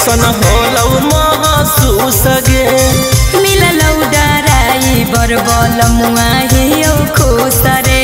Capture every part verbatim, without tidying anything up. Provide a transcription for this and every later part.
कैसन होलौ महसूस गे मिललौ डराई बरबल मुआ हियो खुश रे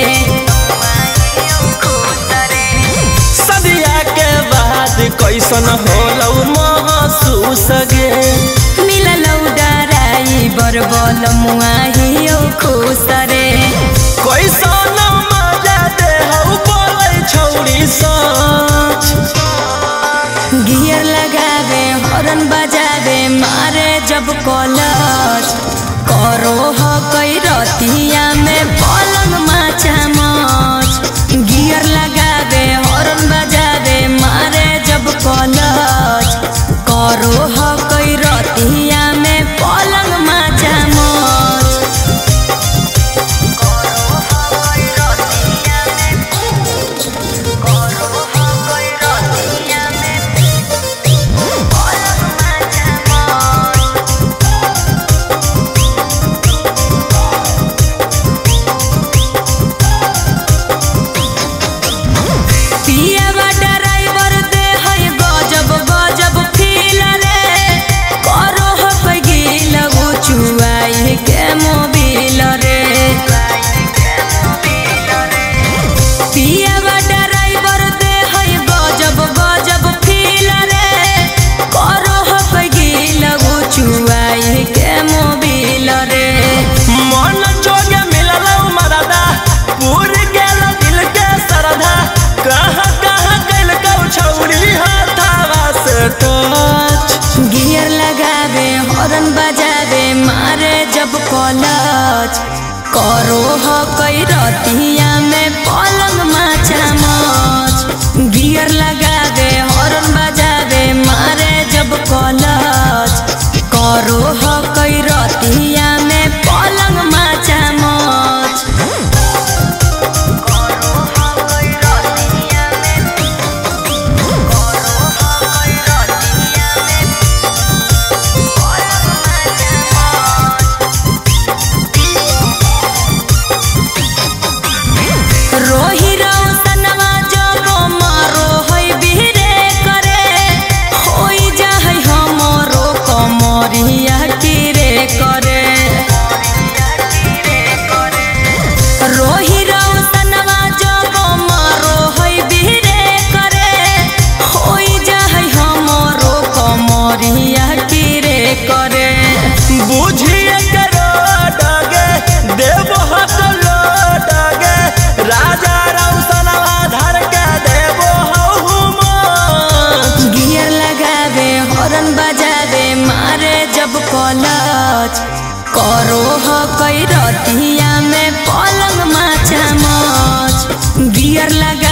सदिया के बाद कैसन होलौ महसूस गे मिललौ डराई बरबल मुआ हियो खुश रे कैसन मजा दे हौ बोलै छौरी सच गियर लगावे हॉर्न बजावे मारे जब कॉलच करो ह कई रतिया में पलंग माचा मच गियर लगावे हॉर्न बजावे मारे जब कॉलच करो ह कई रतिया में पलंग माचा मच गियर लगावे हॉर्न बजावे मारे जब कॉलच करो ह कई रतिया में पलंग माचा मच गियर लगावे हॉर्न बजावे मारे जब कॉलच करो ह कई रतिया में पलंग माचा मच बजावे मारे जब कॉलच करो ह कई रतिया में पलंग माचा मच गियर लगा